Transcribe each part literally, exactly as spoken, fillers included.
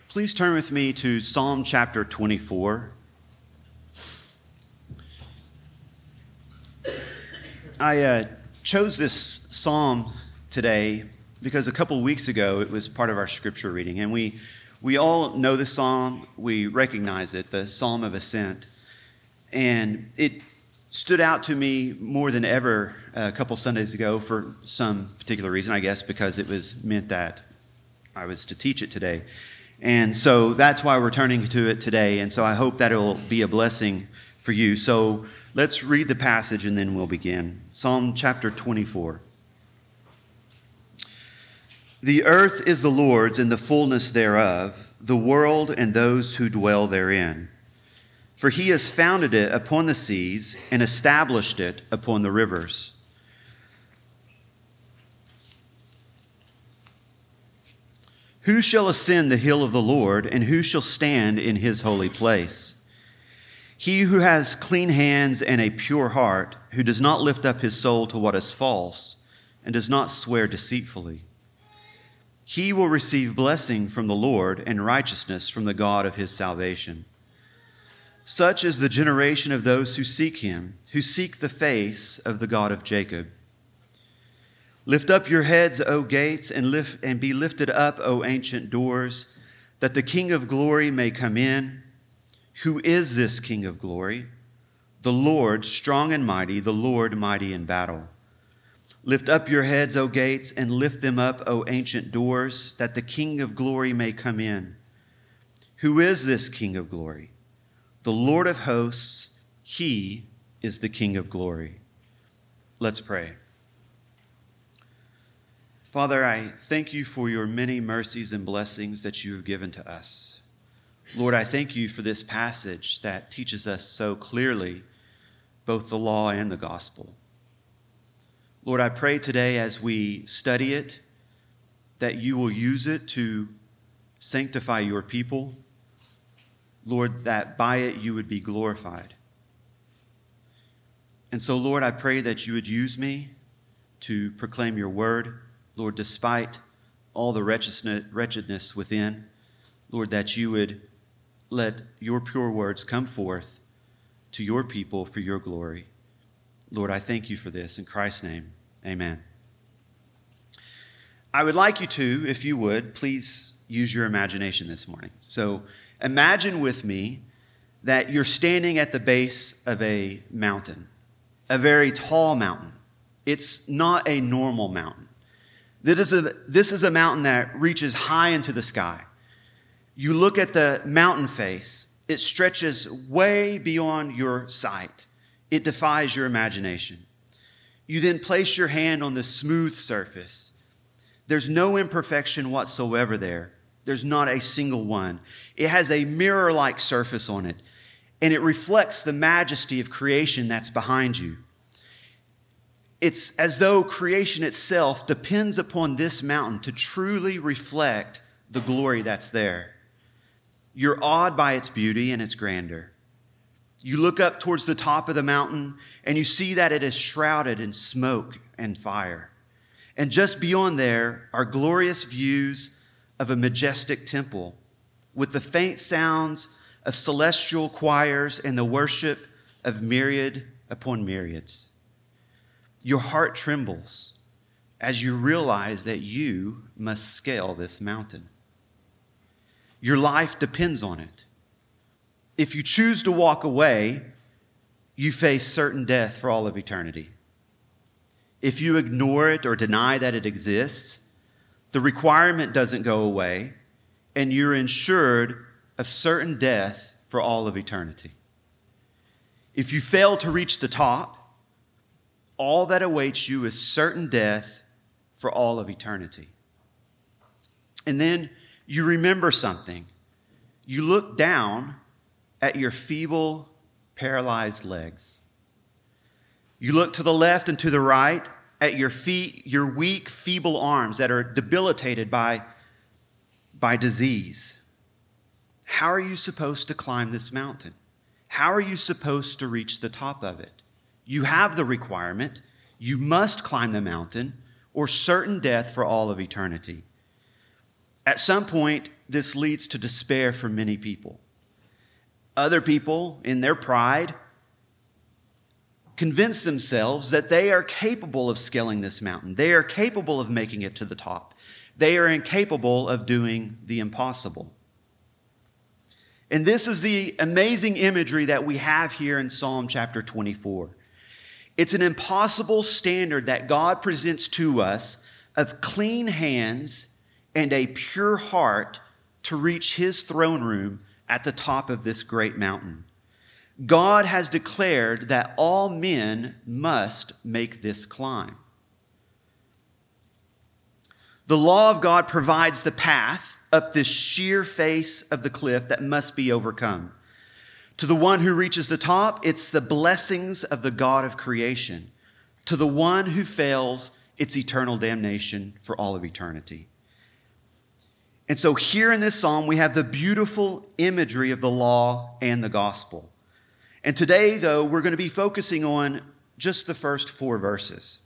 Please turn with me to Psalm chapter twenty-four. I uh, chose this psalm today because a couple weeks ago it was part of our scripture reading, and we we all know the psalm, we recognize it, the Psalm of Ascent, and it stood out to me more than ever a couple Sundays ago for some particular reason, I guess, because it was meant that I was to teach it today. And so that's why we're turning to it today, and so I hope that it will be a blessing for you. So let's read the passage and then we'll begin. Psalm chapter twenty-four. The earth is the Lord's and the fullness thereof, the world and those who dwell therein. For he has founded it upon the seas and established it upon the rivers. Who shall ascend the hill of the Lord, and who shall stand in his holy place? He who has clean hands and a pure heart, who does not lift up his soul to what is false, and does not swear deceitfully. He will receive blessing from the Lord and righteousness from the God of his salvation. Such is the generation of those who seek him, who seek the face of the God of Jacob. Lift up your heads, O gates, and lift and be lifted up, O ancient doors, that the King of glory may come in. Who is this King of glory? The Lord, strong and mighty, the Lord mighty in battle. Lift up your heads, O gates, and lift them up, O ancient doors, that the King of glory may come in. Who is this King of glory? The Lord of hosts, he is the King of glory. Let's pray. Father, I thank you for your many mercies and blessings that you have given to us. Lord, I thank you for this passage that teaches us so clearly both the law and the gospel. Lord, I pray today as we study it that you will use it to sanctify your people. Lord, that by it you would be glorified. And so, Lord, I pray that you would use me to proclaim your word. Lord, despite all the wretchedness within, Lord, that you would let your pure words come forth to your people for your glory. Lord, I thank you for this. In Christ's name, amen. I would like you to, if you would, please use your imagination this morning. So imagine with me that you're standing at the base of a mountain, a very tall mountain. It's not a normal mountain. This is a, this is a mountain that reaches high into the sky. You look at the mountain face, it stretches way beyond your sight. It defies your imagination. You then place your hand on the smooth surface. There's no imperfection whatsoever there. There's not a single one. It has a mirror-like surface on it, and it reflects the majesty of creation that's behind you. It's as though creation itself depends upon this mountain to truly reflect the glory that's there. You're awed by its beauty and its grandeur. You look up towards the top of the mountain and you see that it is shrouded in smoke and fire. And just beyond there are glorious views of a majestic temple with the faint sounds of celestial choirs and the worship of myriad upon myriads. Your heart trembles as you realize that you must scale this mountain. Your life depends on it. If you choose to walk away, you face certain death for all of eternity. If you ignore it or deny that it exists, the requirement doesn't go away, and you're insured of certain death for all of eternity. If you fail to reach the top, all that awaits you is certain death for all of eternity. And then you remember something. You look down at your feeble, paralyzed legs. You look to the left and to the right at your feet, your weak, feeble arms that are debilitated by, by disease. How are you supposed to climb this mountain? How are you supposed to reach the top of it? You have the requirement. You must climb the mountain or certain death for all of eternity. At some point, this leads to despair for many people. Other people, in their pride, convince themselves that they are capable of scaling this mountain. They are capable of making it to the top. They are incapable of doing the impossible. And this is the amazing imagery that we have here in Psalm chapter twenty-four. It's an impossible standard that God presents to us of clean hands and a pure heart to reach his throne room at the top of this great mountain. God has declared that all men must make this climb. The law of God provides the path up this sheer face of the cliff that must be overcome. To the one who reaches the top, it's the blessings of the God of creation. To the one who fails, it's eternal damnation for all of eternity. And so here in this psalm, we have the beautiful imagery of the law and the gospel. And today, though, we're going to be focusing on just the first four verses.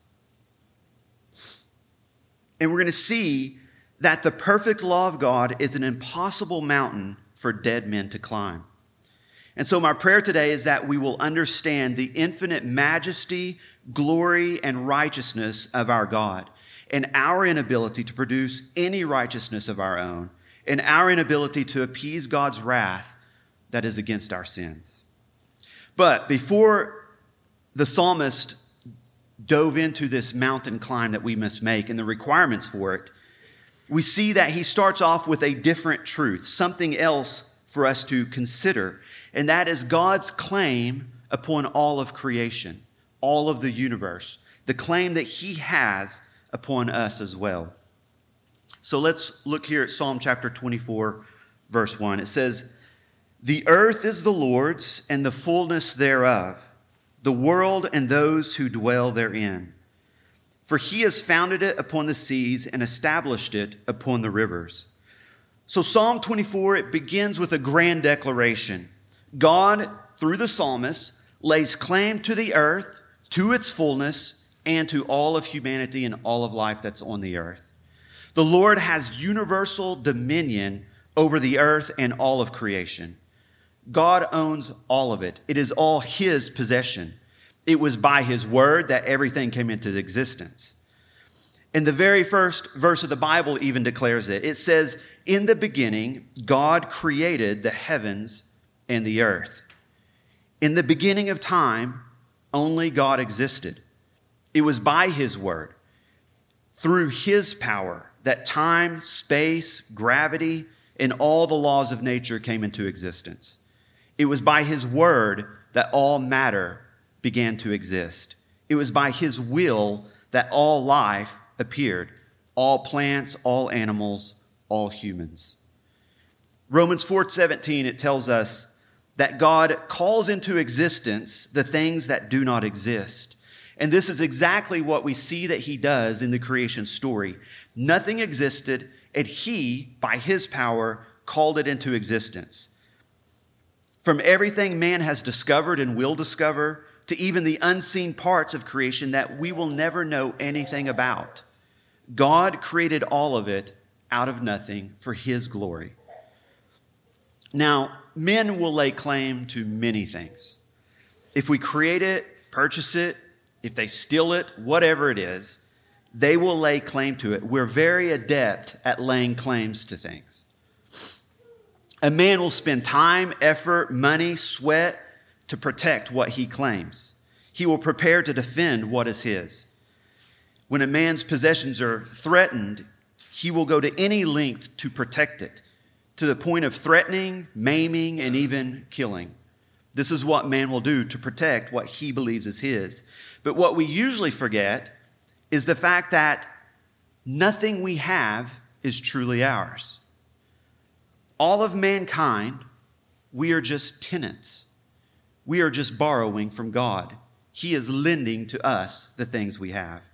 And we're going to see that the perfect law of God is an impossible mountain for dead men to climb. And so my prayer today is that we will understand the infinite majesty, glory, and righteousness of our God, and our inability to produce any righteousness of our own, and our inability to appease God's wrath that is against our sins. But before the psalmist dove into this mountain climb that we must make and the requirements for it, we see that he starts off with a different truth, something else for us to consider, and that is God's claim upon all of creation, all of the universe, the claim that he has upon us as well. So let's look here at Psalm chapter twenty-four, verse one. It says, "The earth is the Lord's and the fullness thereof, the world and those who dwell therein. For he has founded it upon the seas and established it upon the rivers." So Psalm twenty-four, it begins with a grand declaration. God, through the psalmist, lays claim to the earth, to its fullness, and to all of humanity and all of life that's on the earth. The Lord has universal dominion over the earth and all of creation. God owns all of it. It is all his possession. It was by his word that everything came into existence. And the very first verse of the Bible even declares it. It says, "In the beginning, God created the heavens and the earth." In the beginning of time, only God existed. It was by his word, through his power, that time, space, gravity, and all the laws of nature came into existence. It was by his word that all matter began to exist. It was by his will that all life appeared, all plants, all animals, all humans. Romans four seventeen, it tells us that God calls into existence the things that do not exist. And this is exactly what we see that he does in the creation story. Nothing existed, and he, by his power, called it into existence. From everything man has discovered and will discover, to even the unseen parts of creation that we will never know anything about, God created all of it out of nothing for his glory. Now, men will lay claim to many things. If we create it, purchase it, if they steal it, whatever it is, they will lay claim to it. We're very adept at laying claims to things. A man will spend time, effort, money, sweat to protect what he claims. He will prepare to defend what is his. When a man's possessions are threatened, he will go to any length to protect it, to the point of threatening, maiming, and even killing. This is what man will do to protect what he believes is his. But what we usually forget is the fact that nothing we have is truly ours. All of mankind, we are just tenants. We are just borrowing from God. He is lending to us the things we have.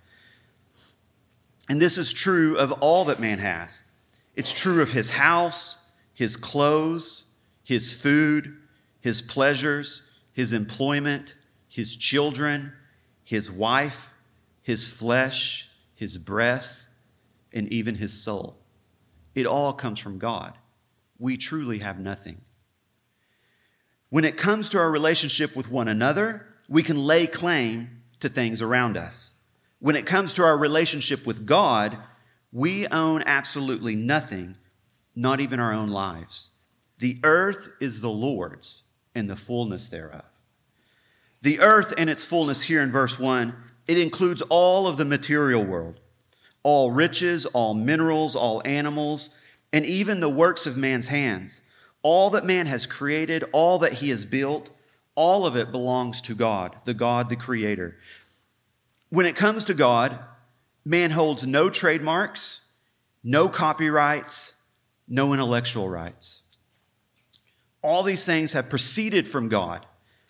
And this is true of all that man has. It's true of his house, his clothes, his food, his pleasures, his employment, his children, his wife, his flesh, his breath, and even his soul. It all comes from God. we truly have nothing. When it comes to our relationship with one another, we can lay claim to things around us. When it comes to our relationship with God, we own absolutely nothing, not even our own lives. The earth is the Lord's and the fullness thereof. The earth and its fullness here in verse one, it includes all of the material world, all riches, all minerals, all animals, and even the works of man's hands. All that man has created, all that he has built, all of it belongs to God, the God, the Creator. When it comes to God, man holds no trademarks, no copyrights, no intellectual rights. All these things have proceeded from God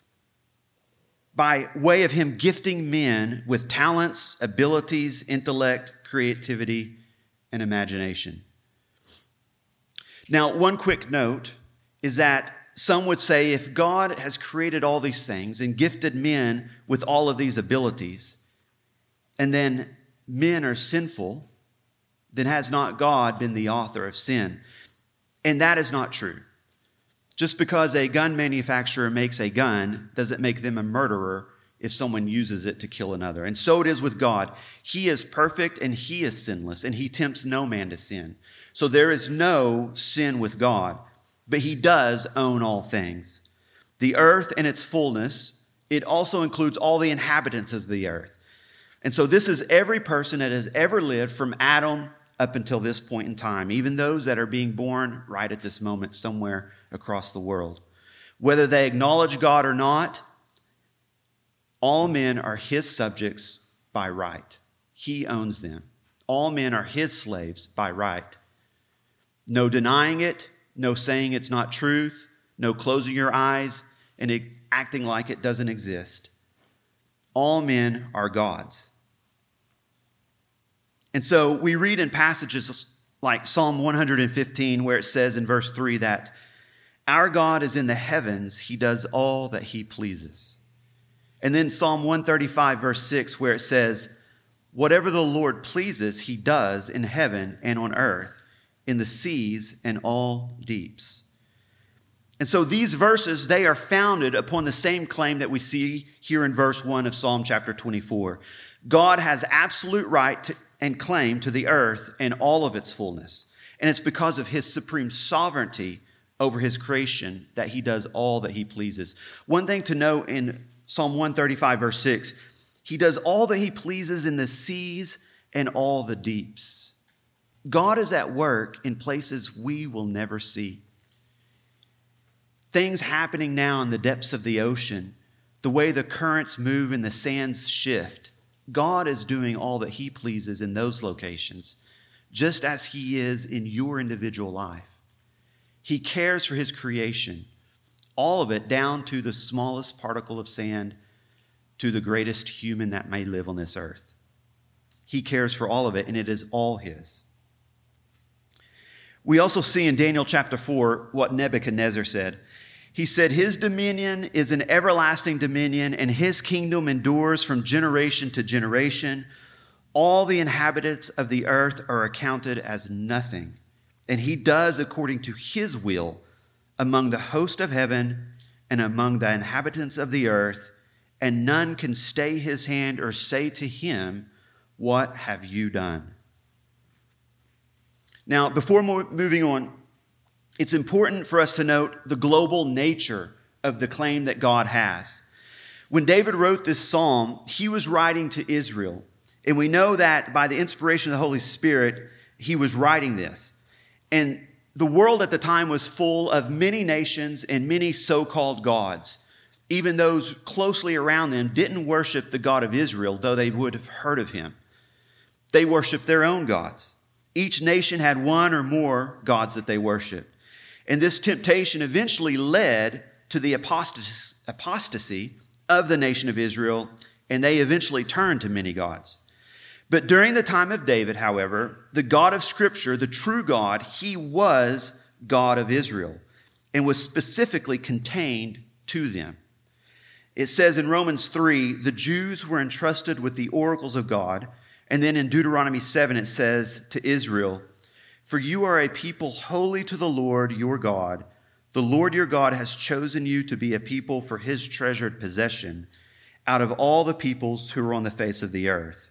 by way of him gifting men with talents, abilities, intellect, creativity, and imagination. Now, one quick note is that some would say if God has created all these things and gifted men with all of these abilities, and then men are sinful, then has not God been the author of sin? And that is not true. Just because a gun manufacturer makes a gun doesn't make them a murderer if someone uses it to kill another. And so it is with God. He is perfect and he is sinless, and he tempts no man to sin. So there is no sin with God, but he does own all things. The earth and its fullness, it also includes all the inhabitants of the earth. And so this is every person that has ever lived from Adam up until this point in time, even those that are being born right at this moment somewhere across the world. Whether they acknowledge God or not, all men are his subjects by right. He owns them. All men are his slaves by right. No denying it, no saying it's not truth, no closing your eyes and it, acting like it doesn't exist. All men are God's. And so we read in passages like Psalm one hundred fifteen, where it says in verse three that our God is in the heavens, he does all that he pleases. And then Psalm one thirty-five, verse six, where it says, whatever the Lord pleases, he does in heaven and on earth, in the seas and all deeps. And so these verses, they are founded upon the same claim that we see here in verse one of Psalm chapter twenty-four. God has absolute right to and claim to the earth and all of its fullness. And it's because of his supreme sovereignty over his creation that he does all that he pleases. One thing to note in Psalm one thirty-five, verse six, he does all that he pleases in the seas and all the deeps. God is at work in places we will never see. Things happening now in the depths of the ocean, the way the currents move and the sands shift, God is doing all that he pleases in those locations, just as he is in your individual life. He cares for his creation, all of it down to the smallest particle of sand, to the greatest human that may live on this earth. He cares for all of it, and it is all his. We also see in Daniel chapter four what Nebuchadnezzar said. He said, his dominion is an everlasting dominion, and his kingdom endures from generation to generation. All the inhabitants of the earth are accounted as nothing, and he does according to his will among the host of heaven and among the inhabitants of the earth, and none can stay his hand or say to him, what have you done? Now, before moving on, it's important for us to note the global nature of the claim that God has. When David wrote this psalm, he was writing to Israel. And we know that by the inspiration of the Holy Spirit, he was writing this. And the world at the time was full of many nations and many so-called gods. Even those closely around them didn't worship the God of Israel, though they would have heard of him. They worshiped their own gods. Each nation had one or more gods that they worshiped. And this temptation eventually led to the apostasy of the nation of Israel, and they eventually turned to many gods. But during the time of David, however, the God of Scripture, the true God, he was God of Israel and was specifically contained to them. It says in Romans three, the Jews were entrusted with the oracles of God. And then in Deuteronomy seven, it says to Israel, For you are a people holy to the Lord your God. The Lord your God has chosen you to be a people for his treasured possession out of all the peoples who are on the face of the earth.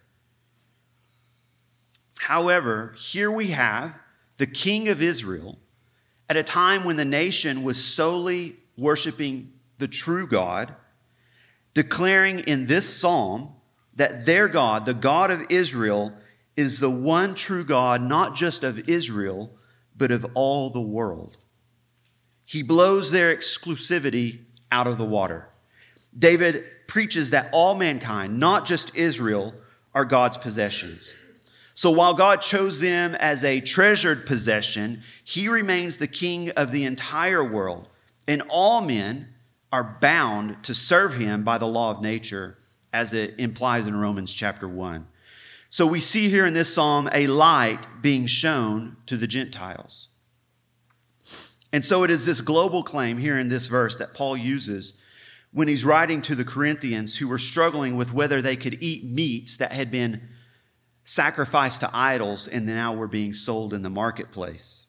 However, here we have the king of Israel at a time when the nation was solely worshiping the true God, declaring in this psalm that their God, the God of Israel, is the one true God, not just of Israel, but of all the world. He blows their exclusivity out of the water. David preaches that all mankind, not just Israel, are God's possessions. So while God chose them as a treasured possession, he remains the king of the entire world, and all men are bound to serve him by the law of nature, as it implies in Romans chapter one. So we see here in this psalm a light being shown to the Gentiles. And so it is this global claim here in this verse that Paul uses when he's writing to the Corinthians who were struggling with whether they could eat meats that had been sacrificed to idols and now were being sold in the marketplace.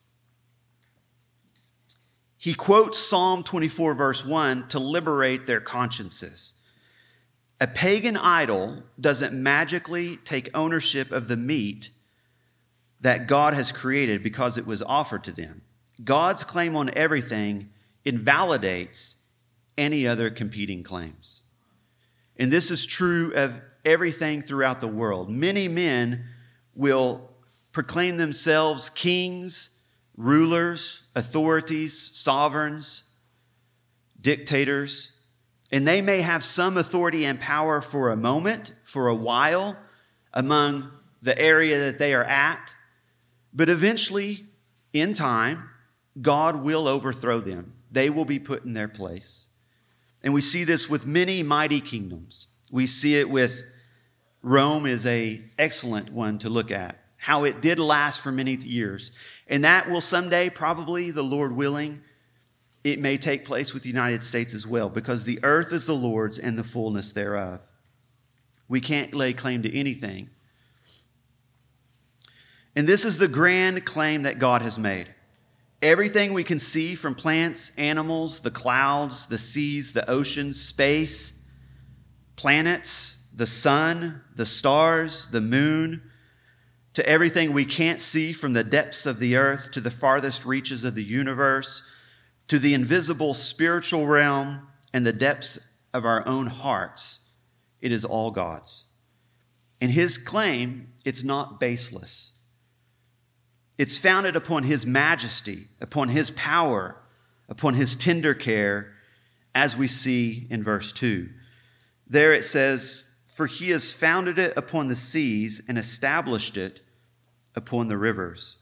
He quotes Psalm twenty-four, verse one, to liberate their consciences. A pagan idol doesn't magically take ownership of the meat that God has created because it was offered to them. God's claim on everything invalidates any other competing claims. And this is true of everything throughout the world. Many men will proclaim themselves kings, rulers, authorities, sovereigns, dictators, and they may have some authority and power for a moment, for a while, among the area that they are at, but eventually, in time, God will overthrow them. They will be put in their place. And we see this with many mighty kingdoms. We see it with Rome is an excellent one to look at, how it did last for many years. And that will someday, probably, the Lord willing, it may take place with the United States as well, because the earth is the Lord's and the fullness thereof. We can't lay claim to anything. And this is the grand claim that God has made. Everything we can see from plants, animals, the clouds, the seas, the oceans, space, planets, the sun, the stars, the moon, to everything we can't see from the depths of the earth to the farthest reaches of the universe, to the invisible spiritual realm and the depths of our own hearts, it is all God's. And his claim, it's not baseless. It's founded upon his majesty, upon his power, upon his tender care, as we see in verse two. There it says, "For he has founded it upon the seas and established it upon the rivers."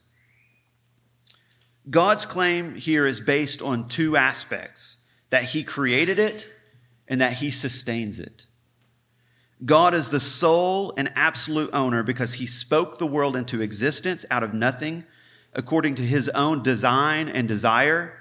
God's claim here is based on two aspects: that he created it and that he sustains it. God is the sole and absolute owner because he spoke the world into existence out of nothing according to his own design and desire.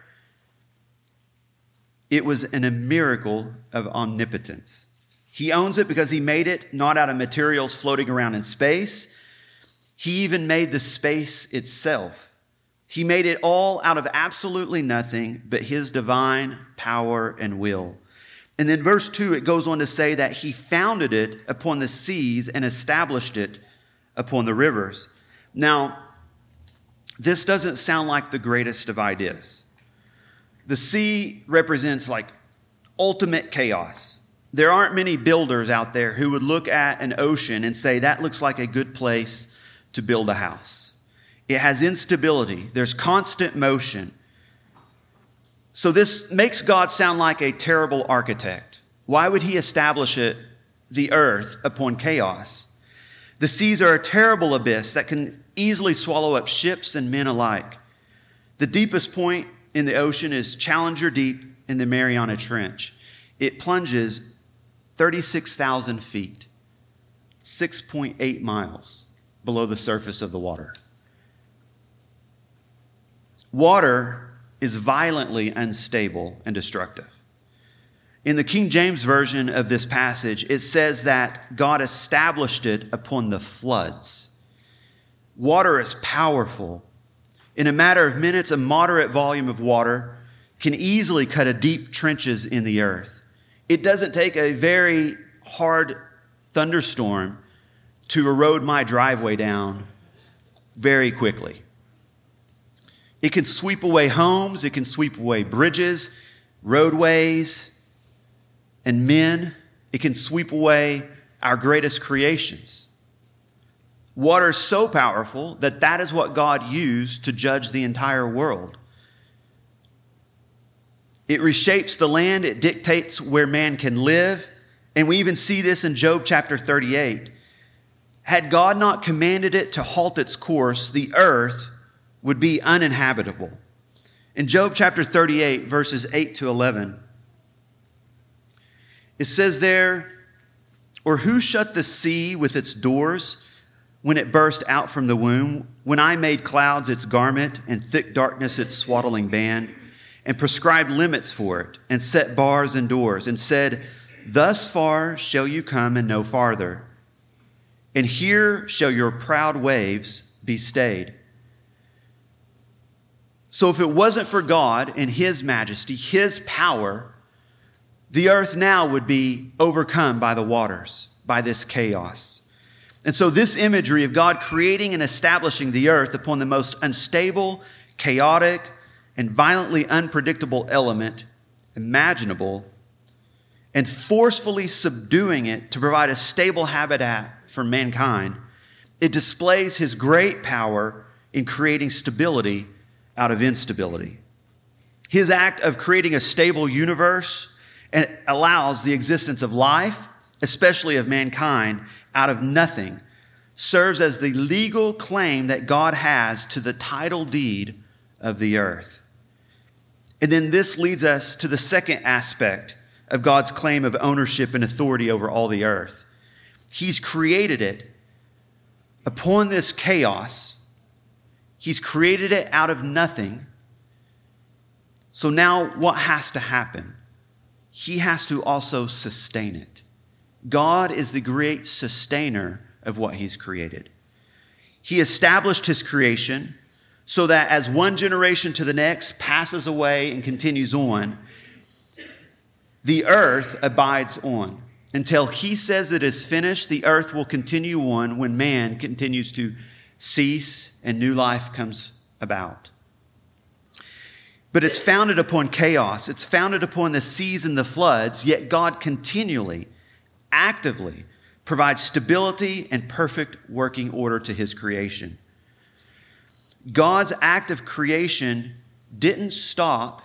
It was an, a miracle of omnipotence. He owns it because he made it not out of materials floating around in space. He even made the space itself. He made it all out of absolutely nothing but his divine power and will. And then verse two, it goes on to say that he founded it upon the seas and established it upon the rivers. Now, this doesn't sound like the greatest of ideas. The sea represents like ultimate chaos. There aren't many builders out there who would look at an ocean and say, that looks like a good place to build a house. It has instability. There's constant motion. So this makes God sound like a terrible architect. Why would he establish it, the earth, upon chaos? The seas are a terrible abyss that can easily swallow up ships and men alike. The deepest point in the ocean is Challenger Deep in the Mariana Trench. It plunges thirty-six thousand feet, six point eight miles below the surface of the water. Water is violently unstable and destructive. In the King James Version of this passage, it says that God established it upon the floods. Water is powerful. In a matter of minutes, a moderate volume of water can easily cut a deep trenches in the earth. It doesn't take a very hard thunderstorm to erode my driveway down very quickly. It can sweep away homes, it can sweep away bridges, roadways, and men. It can sweep away our greatest creations. Water is so powerful that that is what God used to judge the entire world. It reshapes the land, it dictates where man can live, and we even see this in Job chapter thirty-eight. Had God not commanded it to halt its course, the earth would be uninhabitable. In Job chapter thirty-eight, verses eight to eleven, it says there, "Or who shut the sea with its doors when it burst out from the womb? When I made clouds its garment and thick darkness its swaddling band, and prescribed limits for it, and set bars and doors, and said, thus far shall you come and no farther. And here shall your proud waves be stayed." So if it wasn't for God and his majesty, his power, the earth now would be overcome by the waters, by this chaos. And so this imagery of God creating and establishing the earth upon the most unstable, chaotic, and violently unpredictable element imaginable, and forcefully subduing it to provide a stable habitat for mankind, it displays his great power in creating stability out of instability. His act of creating a stable universe and allows the existence of life, especially of mankind, out of nothing, serves as the legal claim that God has to the title deed of the earth. And then this leads us to the second aspect of God's claim of ownership and authority over all the earth. He's created it upon this chaos. He's created it out of nothing. So now what has to happen? He has to also sustain it. God is the great sustainer of what he's created. He established his creation so that as one generation to the next passes away and continues on, the earth abides on. Until he says it is finished, the earth will continue on when man continues to cease and new life comes about. But it's founded upon chaos. It's founded upon the seas and the floods, yet God continually, actively provides stability and perfect working order to his creation. God's act of creation didn't stop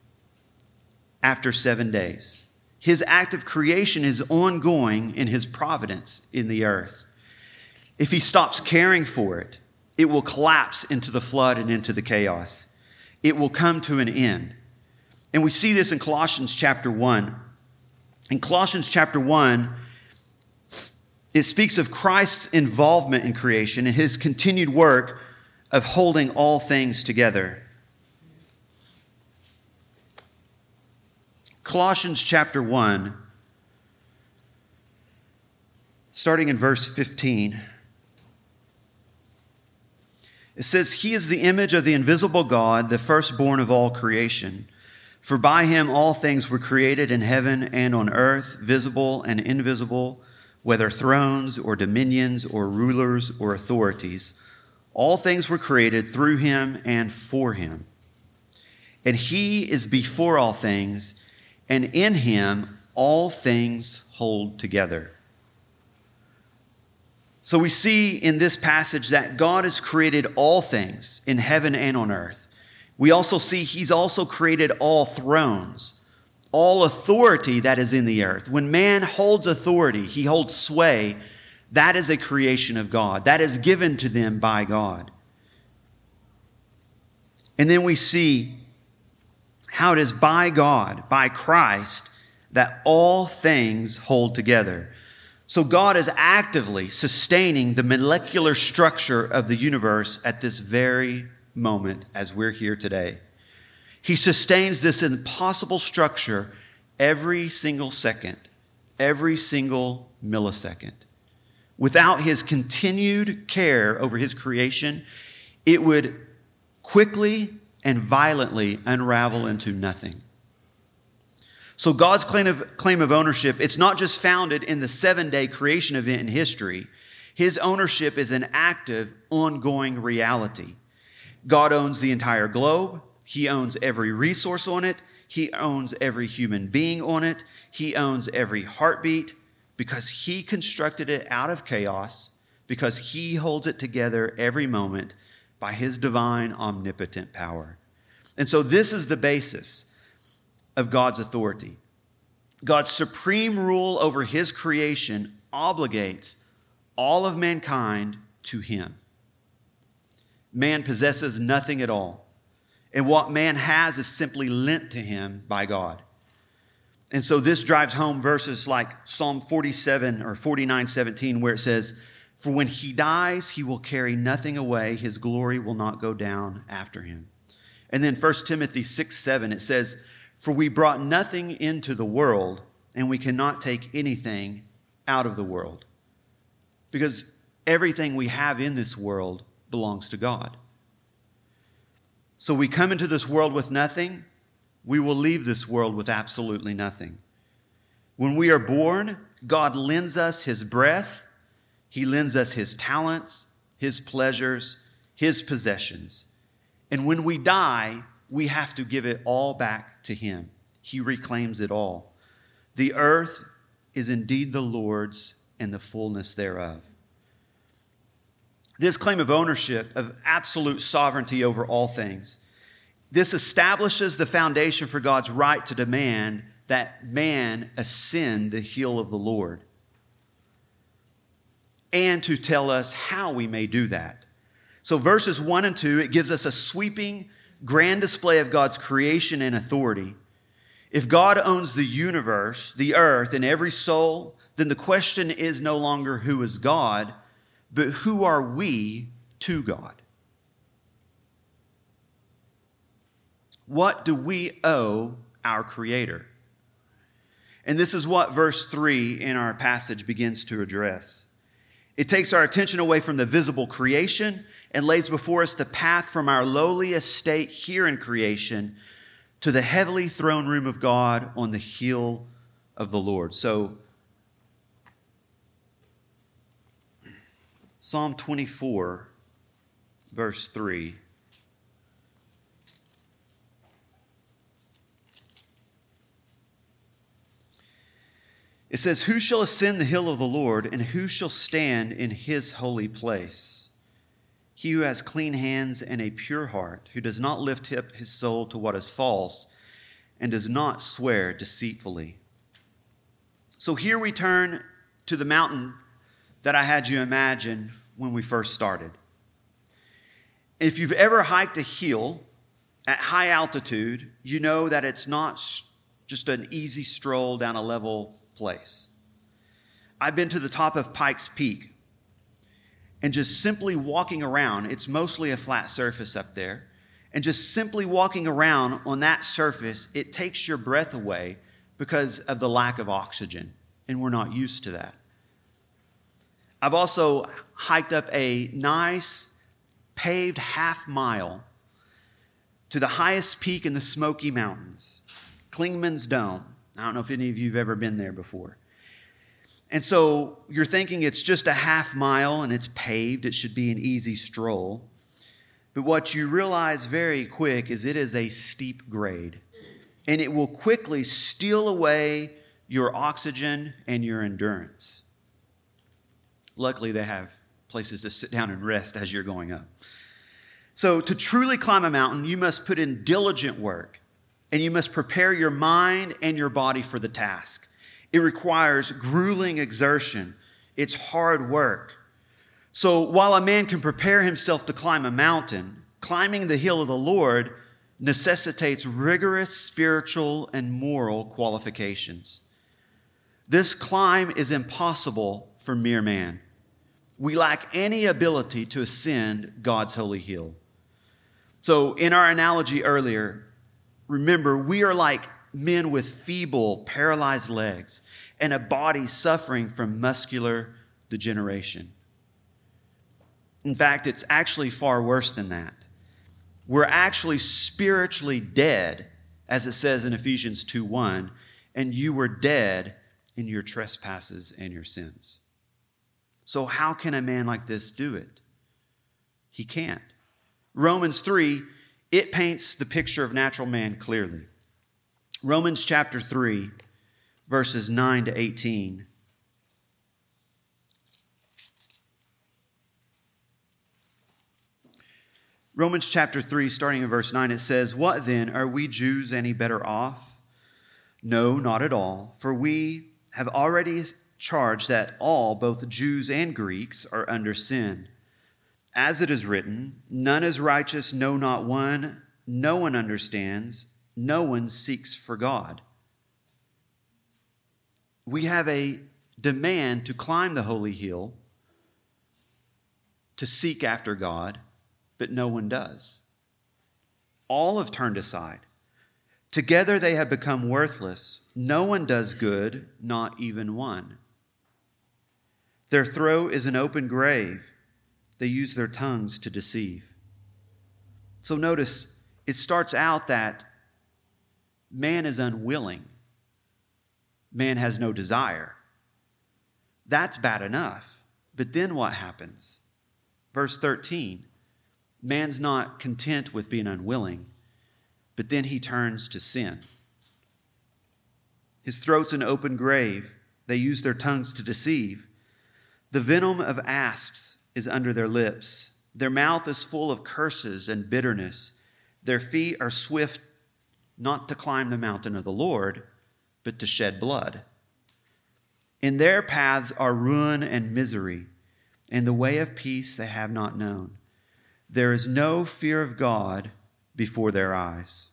after seven days. His act of creation is ongoing in his providence in the earth. If he stops caring for it, it will collapse into the flood and into the chaos. It will come to an end. And we see this in Colossians chapter one. In Colossians chapter one, it speaks of Christ's involvement in creation and his continued work of holding all things together. Colossians chapter one, starting in verse fifteen. It says, "He is the image of the invisible God, the firstborn of all creation. For by him all things were created in heaven and on earth, visible and invisible, whether thrones or dominions or rulers or authorities. All things were created through him and for him. And he is before all things, and in him all things hold together." So we see in this passage that God has created all things in heaven and on earth. We also see he's also created all thrones, all authority that is in the earth. When man holds authority, he holds sway, that is a creation of God. That is given to them by God. And then we see how it is by God, by Christ, that all things hold together. So God is actively sustaining the molecular structure of the universe at this very moment as we're here today. He sustains this impossible structure every single second, every single millisecond. Without his continued care over his creation, it would quickly and violently unravel into nothing. So God's claim of, claim of ownership, it's not just founded in the seven-day creation event in history. His ownership is an active, ongoing reality. God owns the entire globe. He owns every resource on it. He owns every human being on it. He owns every heartbeat because he constructed it out of chaos, because he holds it together every moment by his divine omnipotent power. And so this is the basis of God's authority. God's supreme rule over his creation obligates all of mankind to him. Man possesses nothing at all, and what man has is simply lent to him by God. And so this drives home verses like Psalm forty-seven or forty-nine seventeen, where it says, "For when he dies, he will carry nothing away. His glory will not go down after him." And then First Timothy six seven, it says, "For we brought nothing into the world, and we cannot take anything out of the world." Because everything we have in this world belongs to God. So we come into this world with nothing, we will leave this world with absolutely nothing. When we are born, God lends us his breath, he lends us his talents, his pleasures, his possessions. And when we die, we have to give it all back to him. He reclaims it all. The earth is indeed the Lord's and the fullness thereof. This claim of ownership, of absolute sovereignty over all things, this establishes the foundation for God's right to demand that man ascend the hill of the Lord, and to tell us how we may do that. So verses one and two, it gives us a sweeping, grand display of God's creation and authority. If God owns the universe, the earth, and every soul, then the question is no longer who is God, but who are we to God? What do we owe our Creator? And this is what verse three in our passage begins to address. It takes our attention away from the visible creation and lays before us the path from our lowly estate here in creation to the heavenly throne room of God on the hill of the Lord. So, Psalm twenty-four, verse three. It says, "Who shall ascend the hill of the Lord, and who shall stand in his holy place? He who has clean hands and a pure heart, who does not lift up his soul to what is false, and does not swear deceitfully." So here we turn to the mountain that I had you imagine when we first started. If you've ever hiked a hill at high altitude, you know that it's not just an easy stroll down a level place. I've been to the top of Pikes Peak, and just simply walking around, it's mostly a flat surface up there, and just simply walking around on that surface, it takes your breath away because of the lack of oxygen, and we're not used to that. I've also hiked up a nice paved half mile to the highest peak in the Smoky Mountains, Clingman's Dome. I don't know if any of you have ever been there before. And so you're thinking it's just a half mile and it's paved. It should be an easy stroll. But what you realize very quick is it is a steep grade. And it will quickly steal away your oxygen and your endurance. Luckily, they have places to sit down and rest as you're going up. So to truly climb a mountain, you must put in diligent work, and you must prepare your mind and your body for the task. It requires grueling exertion. It's hard work. So while a man can prepare himself to climb a mountain, climbing the hill of the Lord necessitates rigorous spiritual and moral qualifications. This climb is impossible for mere man. We lack any ability to ascend God's holy hill. So in our analogy earlier, remember, we are like men with feeble, paralyzed legs and a body suffering from muscular degeneration. In fact, it's actually far worse than that. We're actually spiritually dead, as it says in Ephesians two one, and you were dead in your trespasses and your sins. So how can a man like this do it? He can't. Romans three, it paints the picture of natural man clearly. Romans chapter three, verses nine to eighteen. Romans chapter three, starting in verse nine, it says, "What then? Are we Jews any better off? No, not at all. For we have already charged that all, both Jews and Greeks, are under sin. As it is written, none is righteous, no, not one. No one understands. No one seeks for God." We have a demand to climb the holy hill, to seek after God, but no one does. All have turned aside. Together they have become worthless. No one does good, not even one. Their throat is an open grave. They use their tongues to deceive. So notice, it starts out that man is unwilling. Man has no desire. That's bad enough. But then what happens? Verse thirteen, man's not content with being unwilling, but then he turns to sin. His throat's an open grave. They use their tongues to deceive. The venom of asps is under their lips. Their mouth is full of curses and bitterness. Their feet are swift not to climb the mountain of the Lord, but to shed blood. In their paths are ruin and misery, and the way of peace they have not known. There is no fear of God before their eyes.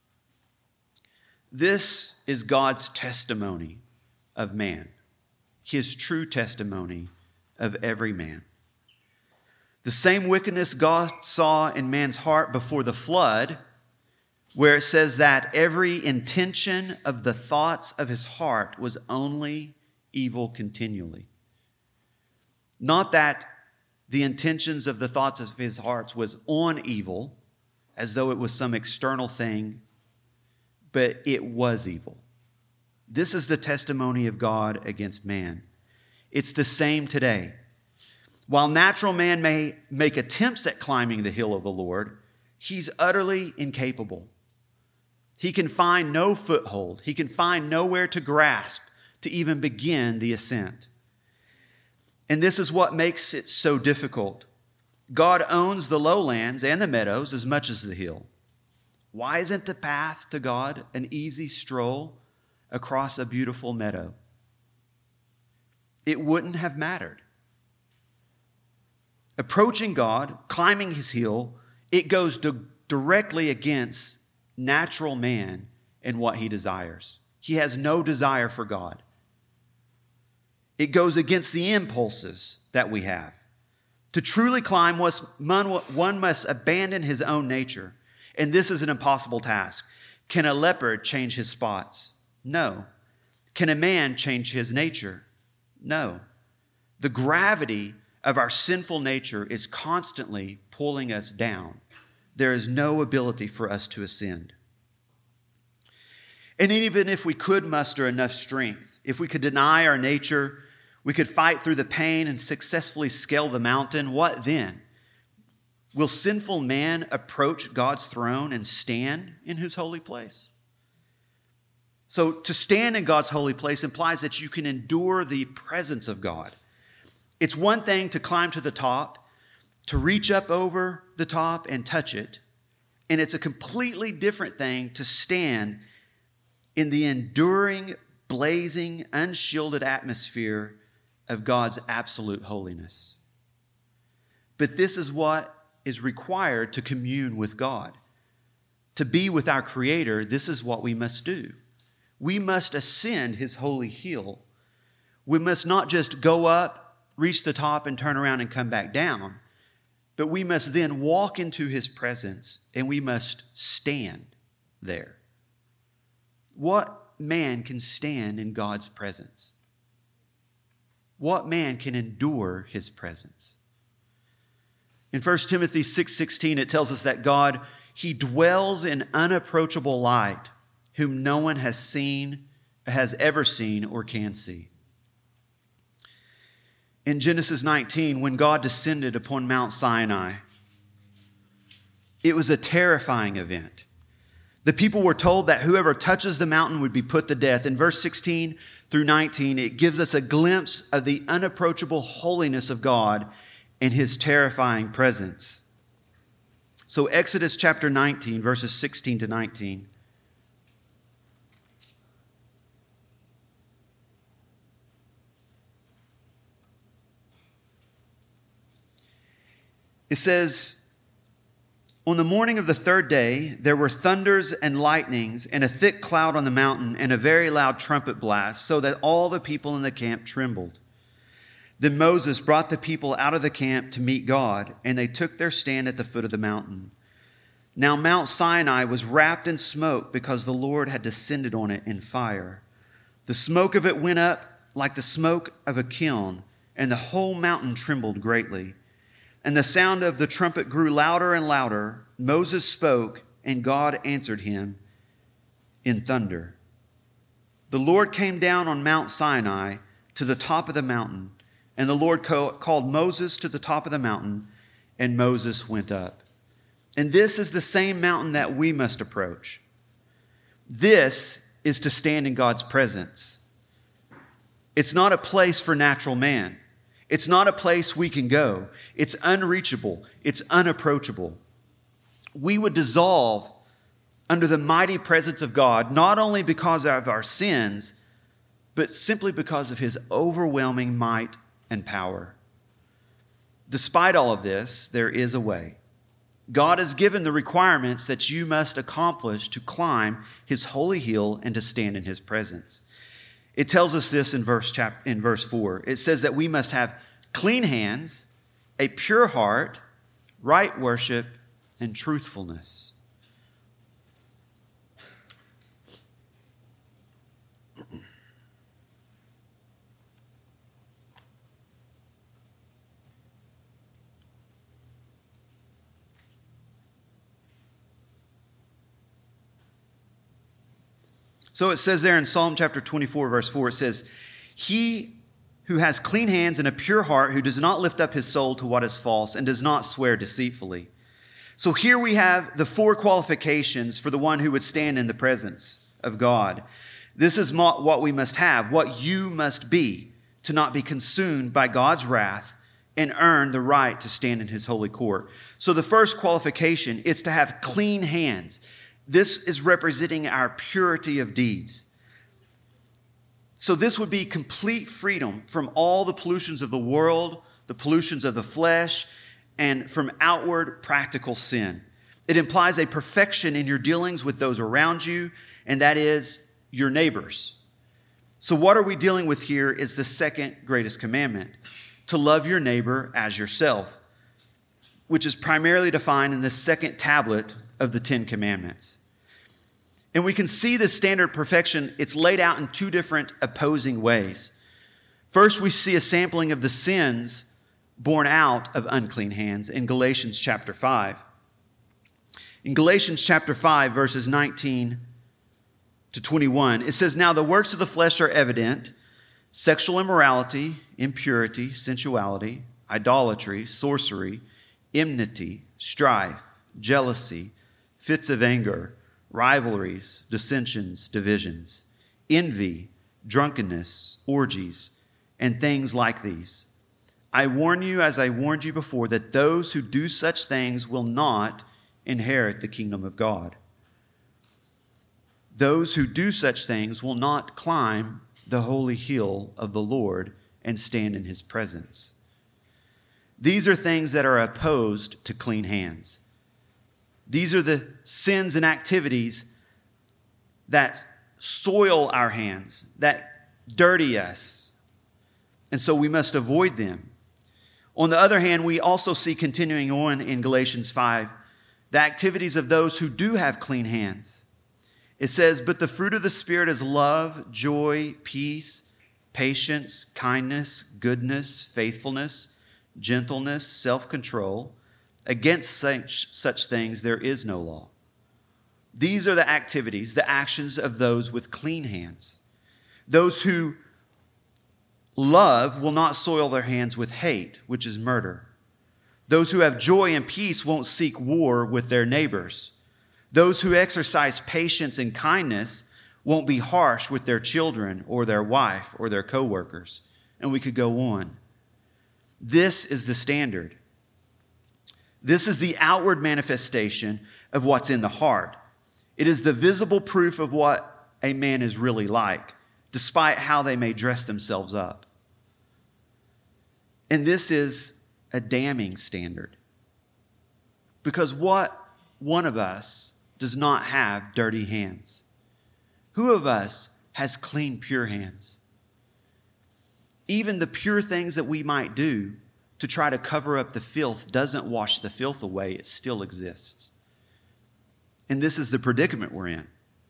This is God's testimony of man, his true testimony of every man. The same wickedness God saw in man's heart before the flood, where it says that every intention of the thoughts of his heart was only evil continually. Not that the intentions of the thoughts of his heart was on evil, as though it was some external thing, but it was evil. This is the testimony of God against man. It's the same today. While natural man may make attempts at climbing the hill of the Lord, he's utterly incapable. He can find no foothold. He can find nowhere to grasp to even begin the ascent. And this is what makes it so difficult. God owns the lowlands and the meadows as much as the hill. Why isn't the path to God an easy stroll across a beautiful meadow? It wouldn't have mattered. Approaching God, climbing his hill, it goes di- directly against natural man and what he desires. He has no desire for God. It goes against the impulses that we have. To truly climb, one must abandon his own nature. And this is an impossible task. Can a leopard change his spots? No. Can a man change his nature? No. The gravity of our sinful nature is constantly pulling us down. There is no ability for us to ascend. And even if we could muster enough strength, if we could deny our nature, we could fight through the pain and successfully scale the mountain, what then? Will sinful man approach God's throne and stand in his holy place? So to stand in God's holy place implies that you can endure the presence of God. It's one thing to climb to the top, to reach up over the top and touch it. And it's a completely different thing to stand in the enduring, blazing, unshielded atmosphere of God's absolute holiness. But this is what is required to commune with God. To be with our Creator, this is what we must do. We must ascend his holy hill. We must not just go up, reach the top, and turn around and come back down, but we must then walk into his presence and we must stand there. What man can stand in God's presence? What man can endure his presence? In First Timothy six sixteen, it tells us that God, He dwells in unapproachable light, whom no one has seen, has ever seen, or can see. In Genesis nineteen, when God descended upon Mount Sinai, it was a terrifying event. The people were told that whoever touches the mountain would be put to death. In verse sixteen through nineteen, it gives us a glimpse of the unapproachable holiness of God and his terrifying presence. So Exodus chapter nineteen, verses sixteen to nineteen. It says, on the morning of the third day, there were thunders and lightnings and a thick cloud on the mountain and a very loud trumpet blast, so that all the people in the camp trembled. Then Moses brought the people out of the camp to meet God, and they took their stand at the foot of the mountain. Now Mount Sinai was wrapped in smoke because the Lord had descended on it in fire. The smoke of it went up like the smoke of a kiln, and the whole mountain trembled greatly. And the sound of the trumpet grew louder and louder. Moses spoke, and God answered him in thunder. The Lord came down on Mount Sinai to the top of the mountain, and the Lord called Moses to the top of the mountain, and Moses went up. And this is the same mountain that we must approach. This is to stand in God's presence. It's not a place for natural man. It's not a place we can go. It's unreachable. It's unapproachable. We would dissolve under the mighty presence of God, not only because of our sins, but simply because of his overwhelming might and power. Despite all of this, there is a way. God has given the requirements that you must accomplish to climb his holy hill and to stand in his presence. It tells us this in verse chap- in verse four. It says that we must have clean hands, a pure heart, right worship, and truthfulness. So it says there in Psalm chapter twenty-four, verse four, it says, he who has clean hands and a pure heart, who does not lift up his soul to what is false and does not swear deceitfully. So here we have the four qualifications for the one who would stand in the presence of God. This is what we must have, what you must be, to not be consumed by God's wrath and earn the right to stand in his holy court. So the first qualification is to have clean hands. This is representing our purity of deeds. So this would be complete freedom from all the pollutions of the world, the pollutions of the flesh, and from outward practical sin. It implies a perfection in your dealings with those around you, and that is your neighbors. So what are we dealing with here is the second greatest commandment, to love your neighbor as yourself, which is primarily defined in the second tablet of the Ten Commandments. And we can see this standard perfection, it's laid out in two different opposing ways. First, we see a sampling of the sins born out of unclean hands in Galatians chapter five. In Galatians chapter five, verses nineteen to twenty-one, it says, now the works of the flesh are evident: sexual immorality, impurity, sensuality, idolatry, sorcery, enmity, strife, jealousy, fits of anger, rivalries, dissensions, divisions, envy, drunkenness, orgies, and things like these. I warn you, as I warned you before, that those who do such things will not inherit the kingdom of God. Those who do such things will not climb the holy hill of the Lord and stand in his presence. These are things that are opposed to clean hands. These are the sins and activities that soil our hands, that dirty us. And so we must avoid them. On the other hand, we also see, continuing on in Galatians five, the activities of those who do have clean hands. It says, but the fruit of the Spirit is love, joy, peace, patience, kindness, goodness, faithfulness, gentleness, self-control. Against such, such things there is no law. These are the activities, the actions of those with clean hands. Those who love will not soil their hands with hate, which is murder. Those who have joy and peace won't seek war with their neighbors. Those who exercise patience and kindness won't be harsh with their children or their wife or their co-workers. And we could go on. This is the standard. This is the outward manifestation of what's in the heart. It is the visible proof of what a man is really like, despite how they may dress themselves up. And this is a damning standard. Because what one of us does not have dirty hands? Who of us has clean, pure hands? Even the pure things that we might do to try to cover up the filth doesn't wash the filth away. It still exists. And this is the predicament we're in.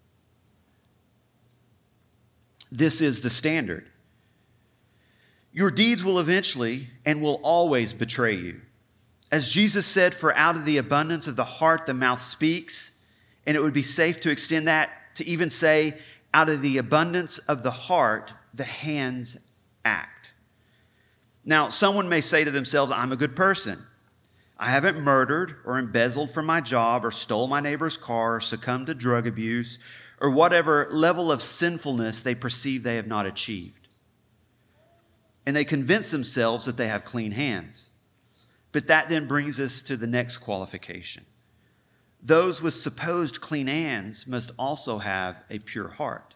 This is the standard. Your deeds will eventually and will always betray you. As Jesus said, for out of the abundance of the heart, the mouth speaks. And it would be safe to extend that to even say, out of the abundance of the heart, the hands act. Now, someone may say to themselves, I'm a good person. I haven't murdered or embezzled from my job or stole my neighbor's car or succumbed to drug abuse or whatever level of sinfulness they perceive they have not achieved. And they convince themselves that they have clean hands. But that then brings us to the next qualification. Those with supposed clean hands must also have a pure heart.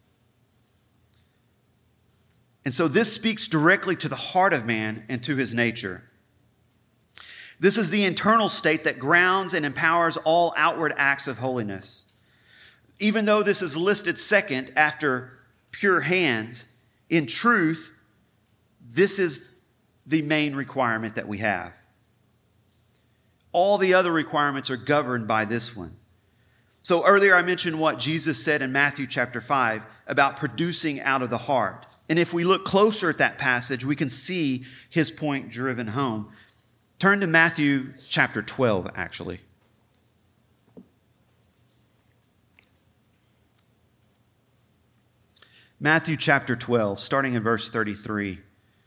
And so this speaks directly to the heart of man and to his nature. This is the internal state that grounds and empowers all outward acts of holiness. Even though this is listed second after pure hands, in truth, this is the main requirement that we have. All the other requirements are governed by this one. So earlier I mentioned what Jesus said in Matthew chapter five about producing out of the heart. And if we look closer at that passage, we can see his point driven home. Turn to Matthew chapter twelve, actually. Matthew chapter twelve, starting in verse thirty-three.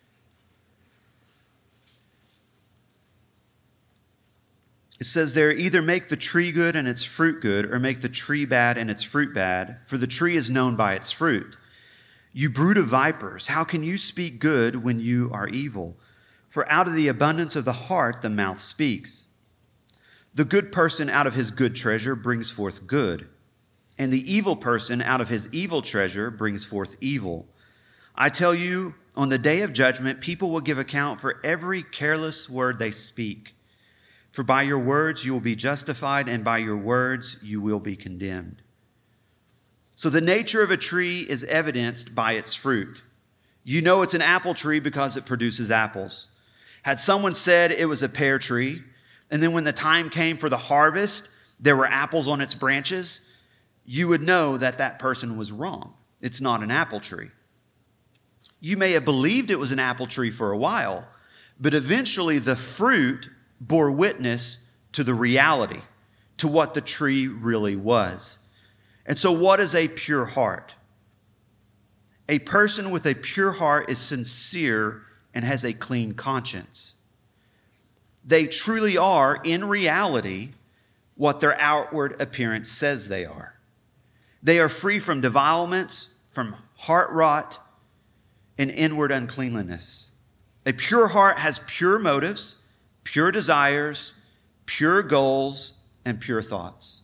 It says there, either make the tree good and its fruit good, or make the tree bad and its fruit bad, for the tree is known by its fruit. You brood of vipers, how can you speak good when you are evil? For out of the abundance of the heart the mouth speaks. The good person out of his good treasure brings forth good, and the evil person out of his evil treasure brings forth evil. I tell you, on the day of judgment, people will give account for every careless word they speak. For by your words you will be justified, and by your words you will be condemned. So the nature of a tree is evidenced by its fruit. You know it's an apple tree because it produces apples. Had someone said it was a pear tree, and then when the time came for the harvest, there were apples on its branches, you would know that that person was wrong. It's not an apple tree. You may have believed it was an apple tree for a while, but eventually the fruit bore witness to the reality, to what the tree really was. And so what is a pure heart? A person with a pure heart is sincere and has a clean conscience. They truly are, in reality, what their outward appearance says they are. They are free from defilements, from heart rot, and inward uncleanliness. A pure heart has pure motives, pure desires, pure goals, and pure thoughts.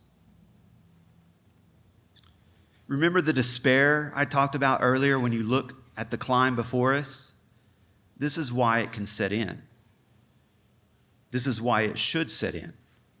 Remember the despair I talked about earlier when you look at the climb before us? This is why it can set in. This is why it should set in.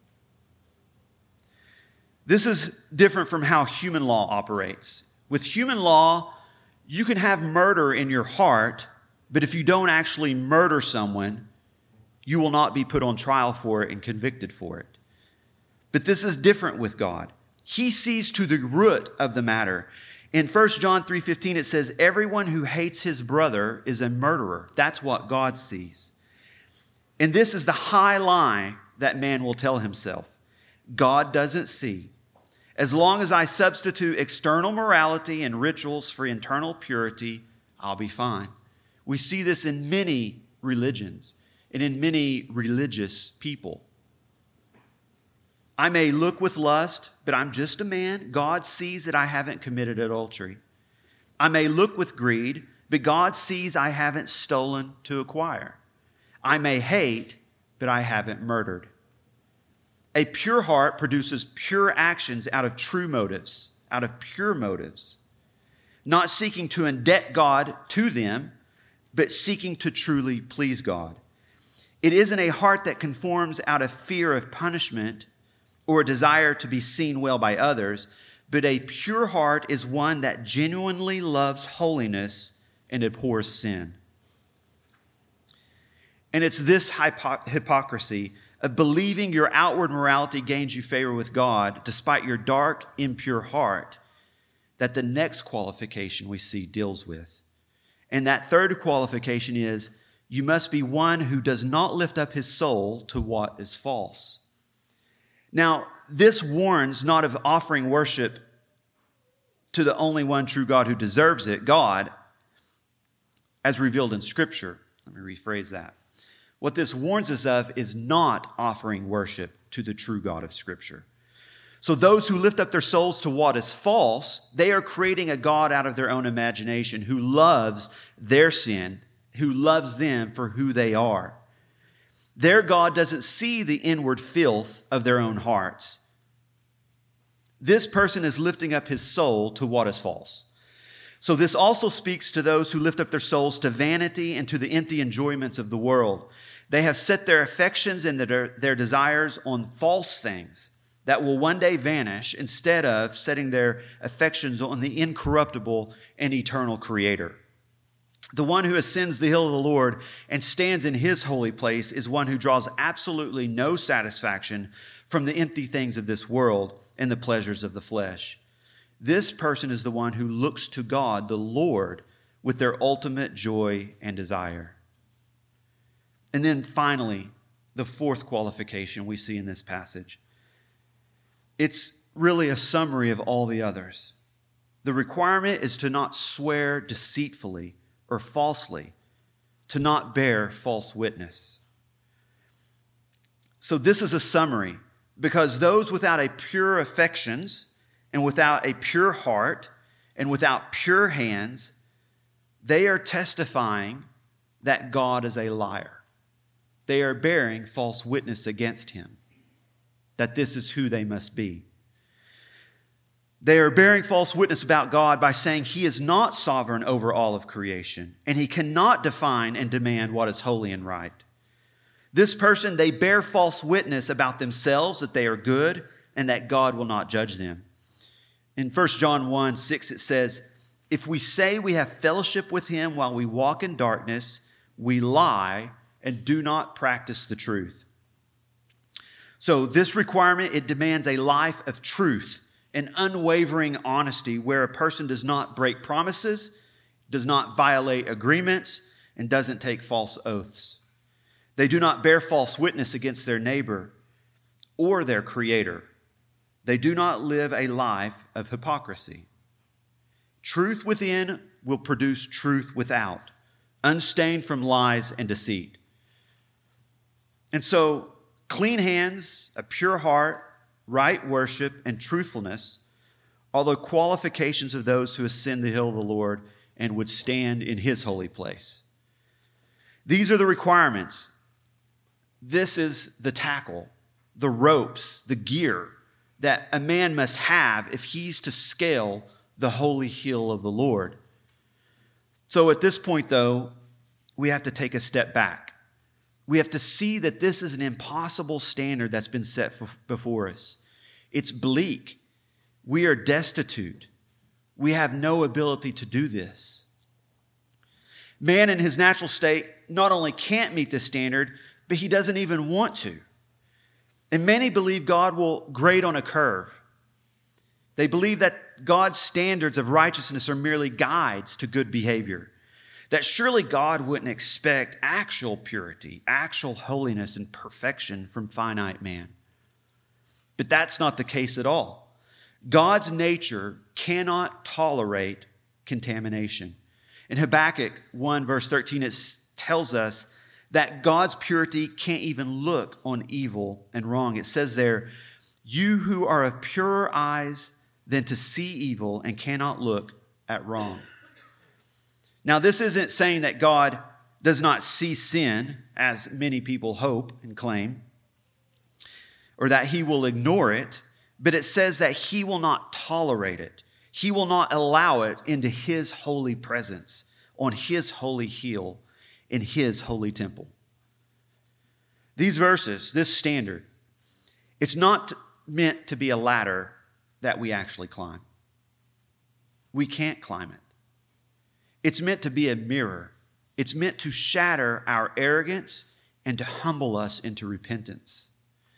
This is different from how human law operates. With human law, you can have murder in your heart, but if you don't actually murder someone, you will not be put on trial for it and convicted for it. But this is different with God. He sees to the root of the matter. In First John three fifteen, it says, everyone who hates his brother is a murderer. That's what God sees. And this is the high line that man will tell himself. God doesn't see. As long as I substitute external morality and rituals for internal purity, I'll be fine. We see this in many religions and in many religious people. I may look with lust, but I'm just a man. God sees that I haven't committed adultery. I may look with greed, but God sees I haven't stolen to acquire. I may hate, but I haven't murdered. A pure heart produces pure actions out of true motives, out of pure motives, not seeking to indebt God to them, but seeking to truly please God. It isn't a heart that conforms out of fear of punishment or a desire to be seen well by others, but a pure heart is one that genuinely loves holiness and abhors sin. And it's this hypo- hypocrisy of believing your outward morality gains you favor with God despite your dark, impure heart that the next qualification we see deals with. And that third qualification is you must be one who does not lift up his soul to what is false. Now, this warns not of offering worship to the only one true God who deserves it, God, as revealed in Scripture. Let me rephrase that. What this warns us of is not offering worship to the true God of Scripture. So those who lift up their souls to what is false, they are creating a God out of their own imagination who loves their sin, who loves them for who they are. Their God doesn't see the inward filth of their own hearts. This person is lifting up his soul to what is false. So this also speaks to those who lift up their souls to vanity and to the empty enjoyments of the world. They have set their affections and their, their desires on false things that will one day vanish instead of setting their affections on the incorruptible and eternal Creator. The one who ascends the hill of the Lord and stands in his holy place is one who draws absolutely no satisfaction from the empty things of this world and the pleasures of the flesh. This person is the one who looks to God, the Lord, with their ultimate joy and desire. And then finally, the fourth qualification we see in this passage. It's really a summary of all the others. The requirement is to not swear deceitfully or falsely, to not bear false witness. So this is a summary, because those without a pure affections and without a pure heart and without pure hands, they are testifying that God is a liar. They are bearing false witness against him, that this is who they must be. They are bearing false witness about God by saying he is not sovereign over all of creation, and he cannot define and demand what is holy and right. This person, they bear false witness about themselves, that they are good and that God will not judge them. In First John one six, it says, if we say we have fellowship with him while we walk in darkness, we lie and do not practice the truth. So this requirement, it demands a life of truth, an unwavering honesty where a person does not break promises, does not violate agreements, and doesn't take false oaths. They do not bear false witness against their neighbor or their Creator. They do not live a life of hypocrisy. Truth within will produce truth without, unstained from lies and deceit. And so, clean hands, a pure heart, right worship, and truthfulness are the qualifications of those who ascend the hill of the Lord and would stand in his holy place. These are the requirements. This is the tackle, the ropes, the gear that a man must have if he's to scale the holy hill of the Lord. So at this point, though, we have to take a step back. We have to see that this is an impossible standard that's been set for, before us. It's bleak. We are destitute. We have no ability to do this. Man in his natural state not only can't meet this standard, but he doesn't even want to. And many believe God will grade on a curve. They believe that God's standards of righteousness are merely guides to good behavior. that surely God wouldn't expect actual purity, actual holiness and perfection from finite man. But that's not the case at all. God's nature cannot tolerate contamination. In Habakkuk one, verse thirteen, it tells us that God's purity can't even look on evil and wrong. It says there, "You who are of purer eyes than to see evil and cannot look at wrong." Now, this isn't saying that God does not see sin, as many people hope and claim, or that he will ignore it, but it says that he will not tolerate it. He will not allow it into his holy presence, on his holy hill, in his holy temple. These verses, this standard, it's not meant to be a ladder that we actually climb. We can't climb it. It's meant to be a mirror. It's meant to shatter our arrogance and to humble us into repentance.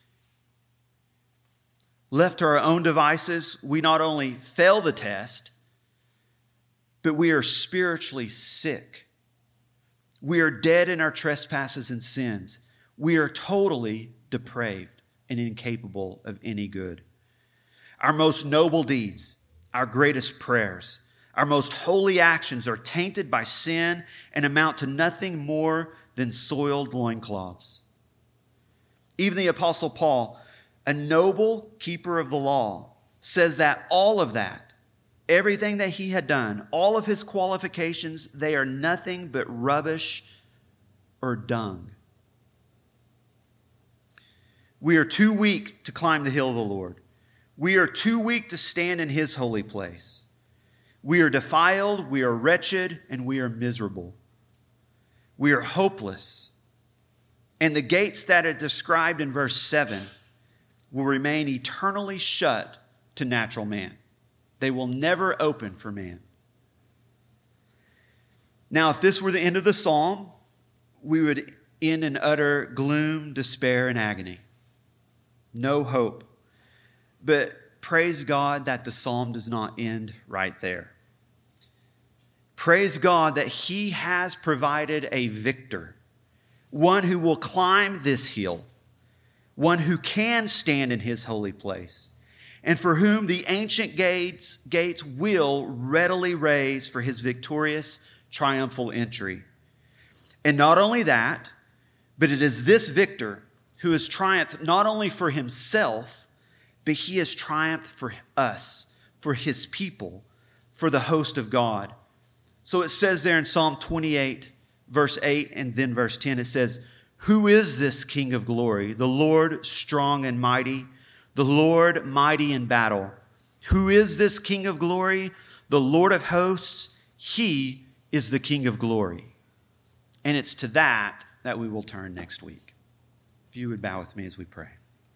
Left to our own devices, we not only fail the test, but we are spiritually sick. We are dead in our trespasses and sins. We are totally depraved and incapable of any good. Our most noble deeds, our greatest prayers, our most holy actions are tainted by sin and amount to nothing more than soiled loincloths. Even the Apostle Paul, a noble keeper of the law, says that all of that, everything that he had done, all of his qualifications, they are nothing but rubbish or dung. We are too weak to climb the hill of the Lord. We are too weak to stand in his holy place. We are defiled, we are wretched, and we are miserable. We are hopeless. And the gates that are described in verse seven will remain eternally shut to natural man. They will never open for man. Now, if this were the end of the psalm, we would end in utter gloom, despair, and agony. No hope. But praise God that the psalm does not end right there. Praise God that he has provided a victor, one who will climb this hill, one who can stand in his holy place, and for whom the ancient gates, gates will readily raise for his victorious, triumphal entry. And not only that, but it is this victor who has triumphed not only for himself, but he has triumphed for us, for his people, for the host of God. So it says there in Psalm twenty-eight, verse eight, and then verse ten, it says, "Who is this King of glory? The Lord strong and mighty, the Lord mighty in battle. Who is this King of glory? The Lord of hosts. He is the King of glory." And it's to that that we will turn next week. If you would bow with me as we pray.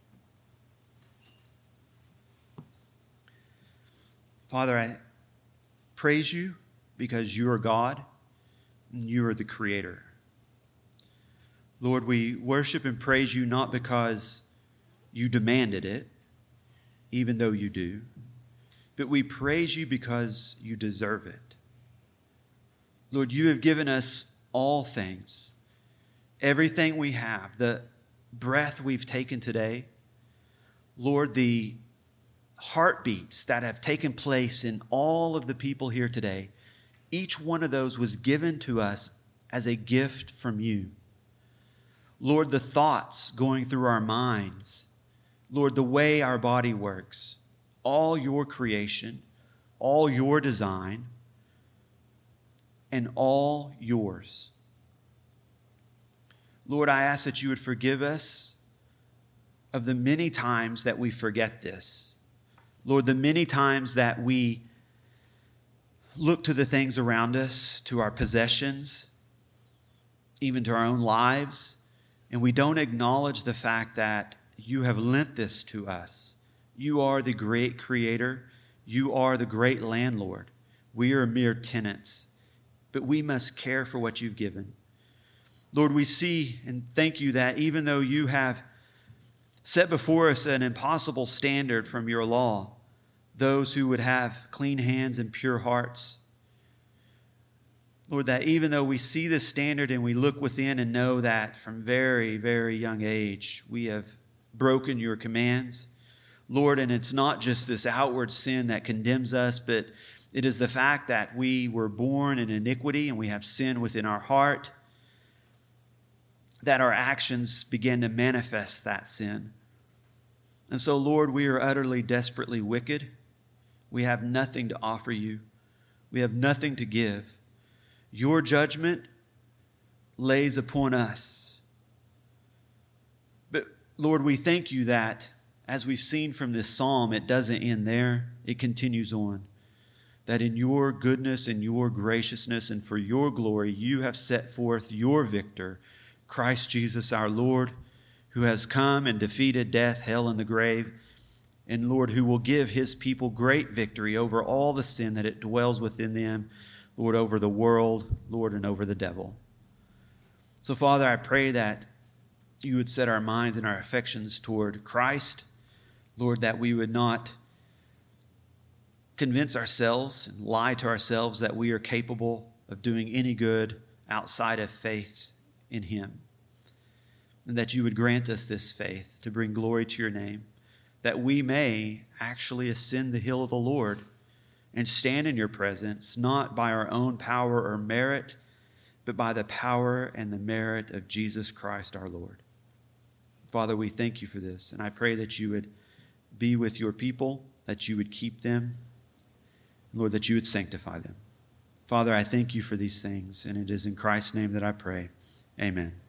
Father, I praise you because you are God and you are the Creator. Lord, we worship and praise you not because you demanded it, even though you do, but we praise you because you deserve it. Lord, you have given us all things, everything we have, the breath we've taken today. Lord, the heartbeats that have taken place in all of the people here today, each one of those was given to us as a gift from you. Lord, the thoughts going through our minds, Lord, the way our body works, all your creation, all your design, and all yours. Lord, I ask that you would forgive us of the many times that we forget this. Lord, the many times that we look to the things around us, to our possessions, even to our own lives, and we don't acknowledge the fact that you have lent this to us. You are the great creator. You are the great landlord. We are mere tenants, but we must care for what you've given. Lord, we see and thank you that even though you have set before us an impossible standard from your law, those who would have clean hands and pure hearts, Lord, that even though we see this standard and we look within and know that from very, very young age we have broken your commands, Lord, and it's not just this outward sin that condemns us, but it is the fact that we were born in iniquity and we have sin within our heart, that our actions begin to manifest that sin. And so, Lord, we are utterly, desperately wicked. We have nothing to offer you. We have nothing to give. Your judgment lays upon us. But, Lord, we thank you that, as we've seen from this psalm, it doesn't end there. It continues on. That in your goodness and your graciousness and for your glory, you have set forth your victor, Christ Jesus our Lord, who has come and defeated death, hell, and the grave, and Lord, who will give his people great victory over all the sin that it dwells within them, Lord, over the world, Lord, and over the devil. So, Father, I pray that you would set our minds and our affections toward Christ, Lord, that we would not convince ourselves and lie to ourselves that we are capable of doing any good outside of faith in him. And that you would grant us this faith to bring glory to your name, that we may actually ascend the hill of the Lord and stand in your presence, not by our own power or merit, but by the power and the merit of Jesus Christ our Lord. Father, we thank you for this, and I pray that you would be with your people, that you would keep them, Lord, that you would sanctify them. Father, I thank you for these things, and it is in Christ's name that I pray. Amen.